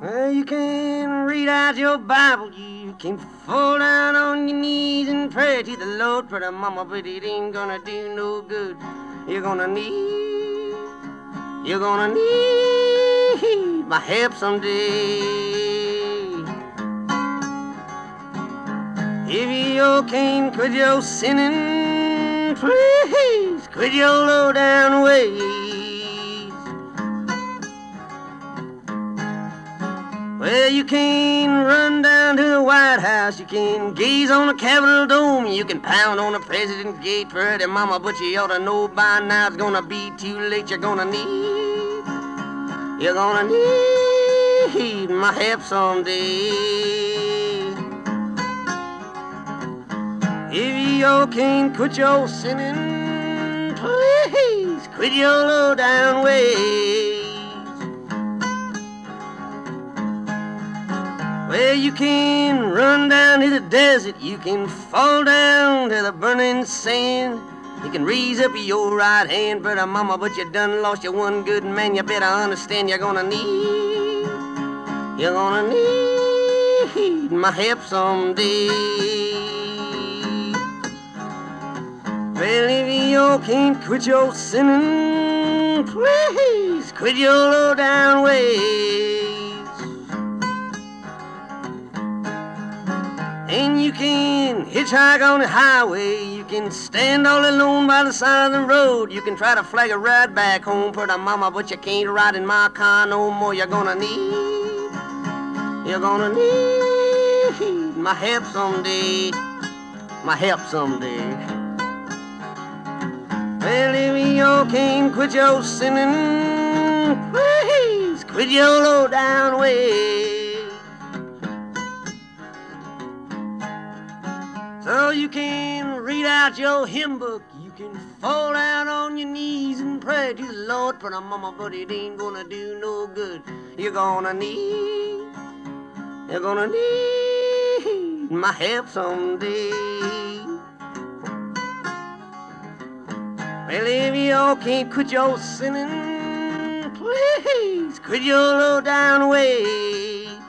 Well, you can read out your Bible, you can fall down on your knees and pray to the Lord, pretty mama, but it ain't gonna do no good. You're gonna need my help someday. If you can't quit your sinning, please quit your low down ways. Well, you can run down to the White House, you can gaze on the Capitol Dome, you can pound on the President's gate, pretty mama, but you ought to know by now it's gonna be too late. You're gonna need my help someday. If you can't quit your sinning, please quit your low down ways. Well, you can run down to the desert, you can fall down to the burning sand. You can raise up your right hand, brother mama, but you done lost your one good man. You better understand you're gonna need my help someday. Well, if you can't quit your sinning, please quit your low down ways. And you can hitchhike on the highway, you can stand all alone by the side of the road, you can try to flag a ride back home for the mama, but you can't ride in my car no more. You're gonna need my help someday, my help someday. Well, if you can't quit your sinning, please quit your low down ways. So you can read out your hymn book, you can fall down on your knees and pray to the Lord for the mama, but it ain't gonna do no good. You're gonna need my help someday. Well, if you can't quit your sinning, please quit your low down ways.